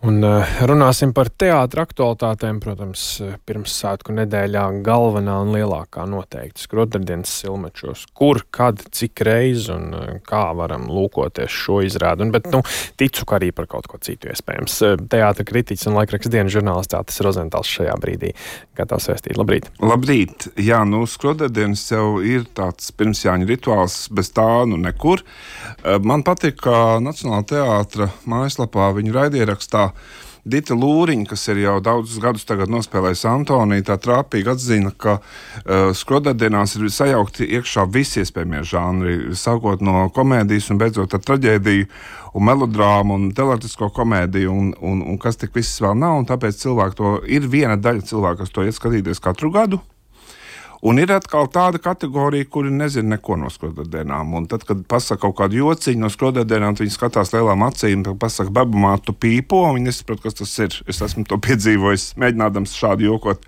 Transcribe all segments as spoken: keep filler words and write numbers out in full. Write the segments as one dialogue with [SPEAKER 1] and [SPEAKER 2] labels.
[SPEAKER 1] Un runāsim par teātra aktualitātēm, protams, pirmssvētku nedēļā galvenā un lielākā noteikti Skroderdienas Silmečos. Kur, kad, cik reiz un kā varam lūkoties šo izrādi. Un, bet, nu, ticu, ka arī par kaut ko citu iespējams. Teātra kritiķis un laikraksta dienas žurnālists Tātis Rozentāls šajā brīdī gatavs vēstīt. Labrīt!
[SPEAKER 2] Labrīt! Jā, nu, Skroderdienas jau ir tāds pirmsjāņu rituāls, bez tā nu nekur. Man patīk, ka Nacionālā teātra mājaslapā viņu raidierakstā Dita Lūriņa, kas ir jau daudzus gadus tagad nospēlējis Antoniju, tā trāpīgi atzina, ka uh, Skroderdienās ir sajaukti iekšā visi iespējamie žanri, sākot no komēdijas un beidzot ar traģēdiju un melodrāmu un teorētisko komēdiju un, un, un kas tik viss vēl nav, un tāpēc cilvēki to, ir viena daļa cilvēku, kas to iet skatīties katru gadu. Un ir atkal tāda kategorija, kuri nezina neko no Skroderdienām. Un tad, kad pasaka kaut kādu jociņu no Skroderdienām, viņi skatās lielām acīm, pasaka bebamātu pīpo, un viņi nesaprot, kas tas ir. Es esmu to piedzīvojis, mēģinādams šādi jokot.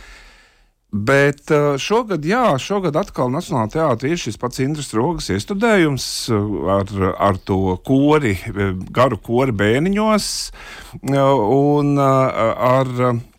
[SPEAKER 2] Bet šogad, jā, šogad atkal Nacionālā teātra ir šis pats Indras Rogas iestudējums ar, ar to kori, garu kori bēniņos un ar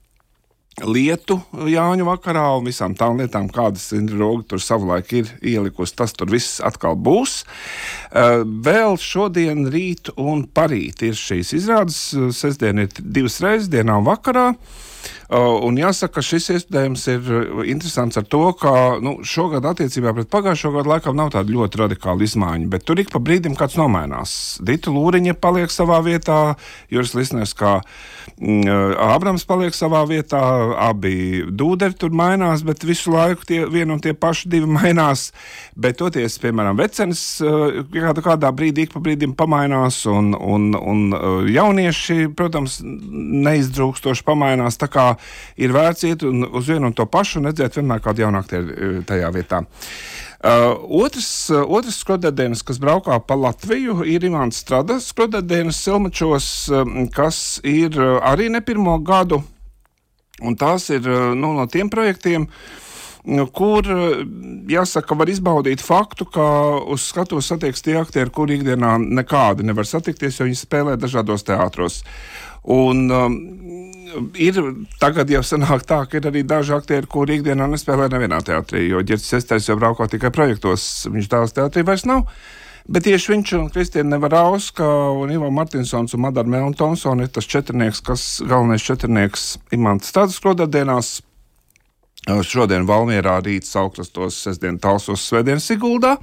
[SPEAKER 2] lietu Jāņu vakarā un visām tām lietām, kādas Indra Roga tur savulaik ir ielikusi, tas tur viss atkal būs. Vēl šodien, rīt un parīt ir šīs izrādes, sestdien ir divas reizes dienā un vakarā. Un jāsaka, ka šis iestudējums ir interesants ar to, ka nu, šogad attiecībā pret pagājušo gadu laikam nav tāda ļoti radikāla izmaiņa, bet tur ik pa brīdim kāds nomainās. Dita Lūriņa paliek savā vietā, Juris Lisners kā mm, Ābrams paliek savā vietā, abi dūderi tur mainās, bet visu laiku tie vien un tie paši divi mainās, bet toties, piemēram, Vecenis kādā, kādā brīdī ik pa brīdim pamainās un, un, un jaunieši, protams, neizdrūkstoši pamainās, tā kā ir vērts iet uz vienu un to pašu un redzēt vienmēr kādu jaunu aktieru tajā vietā. Uh, otrs, otrs Skroderdienas, kas braukā pa Latviju, ir Imants Strada Skroderdienas Silmečos, kas ir arī ne pirmo gadu, un tās ir nu, no tiem projektiem, kur, jāsaka, var izbaudīt faktu, ka uz skatuves satieks tie aktieri, kuri ikdienā nekādi nevar satikties, jo viņi spēlē dažādos teātros. Un um, ir tagad jau sanāk tā, ka ir arī daži aktieri, kuri ikdienā nespēlē nevienā teātrī, jo Ģerķis Esters jau braukā tikai projektos, viņš tās teātrī vairs nav. Bet tieši viņš un Kristiāna Nevarauska un Ivo Martinsons un Madara Melna Thompsona ir tas četrnieks, kas galvenais četrnieks Imants Strada Skroderdienās. Šodien Valmierā, rīt Saukrastos, sestdien Talsos, svētdien Siguldā.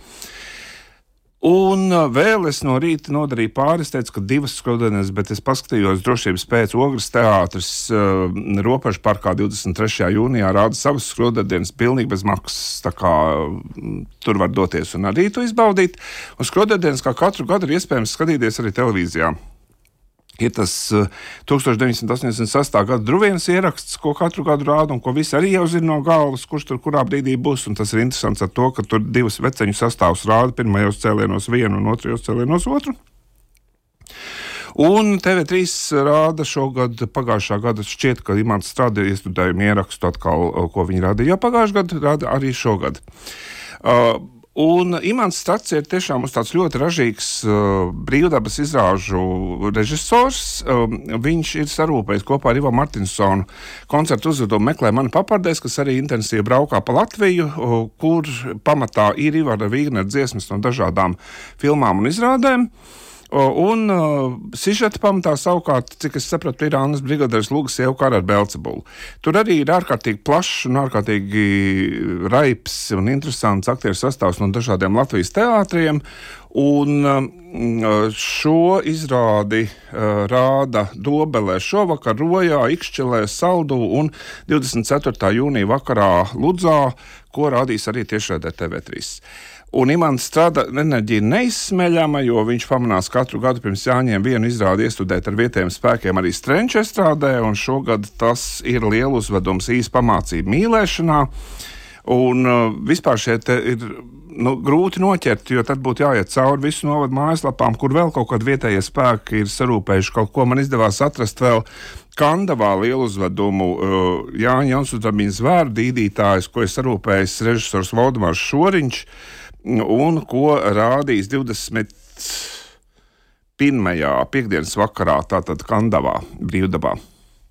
[SPEAKER 2] Un vēl es no rīta nodarīju pāri, es teicu, ka divas Skroderdienas, bet es paskatījos drošības pēc Ogres teātris uh, Ropažu parkā divdesmit trešajā jūnijā rāda savas Skroderdienas pilnīgi bez maksas, tā kā um, tur var doties un arī to izbaudīt. Un Skroderdienas kā katru gadu ir iespējams skatīties arī televīzijā. Ir tas uh, tūkstoš deviņsimt astoņdesmit sestā gada Druvienas ieraksts, ko katru gadu rāda un ko visi arī jau zina no galvas, kurš tur kurā brīdī būs. Un tas ir interesants ar to, ka tur divas veceņu sastāvus rāda, pirmajos cēlienos vienu un otrajos cēlienos otru. Un T V trīs rāda šogad, pagājušā gada šķiet, ka Imants Strada iestudējumu ierakstu atkal, ko viņi rādīja jau pagājušā gada, rāda arī šogad. Uh, Un Imants Strads ir tiešām uz tāds ļoti ražīgs uh, brīvdabas izrāžu režisors. Uh, viņš ir sarūpējis kopā ar Ivo Martinsonu koncertu uzvedumu Meklē mani papardēs, kas arī intensīvi braukā pa Latviju, uh, kur pamatā ir Ivara Vīgnera dziesmas no dažādām filmām un izrādēm. Un uh, sižeta pamatā savukārt, cik es sapratu, ir Annas brigadieris Lūgas sieva kara ar Belcebulu. Tur arī ir ārkārtīgi plašs un ārkārtīgi raips un interesants aktieru sastāvs no dažādiem Latvijas teātriem. Un uh, šo izrādi uh, rāda Dobelē šovakar, Rojā, Ikšķelē, Saldū un divdesmit ceturtā jūnija vakarā Ludzā, ko rādīs arī tiešraidē T V trīs. Un Imants Strada enerģija neizsmeļama, jo viņš pamanās katru gadu pirms Jāņiem vienu izrādi iestudēt ar vietējiem spēkiem arī Strenču estrādē, un šogad tas ir liela uzvedums īsa pamācība mīlēšanā. Un uh, vispār šeit ir nu, grūti noķert, jo tad būtu jāiet cauri visu novadu mājaslapām, kur vēl kaut kādi vietējie spēki ir sarūpējuši kaut ko. Man izdevās atrast vēl Kandavā lielu uzvedumu uh, Jāņa Jaunsudrabiņa zvēru dīdītājs, ko ir sarūpējis režisors Valdemārs Šoriņš, un ko rādīs divdesmit pirmajā piekdienas vakarā, tātad Kandavā, Brīvdabā.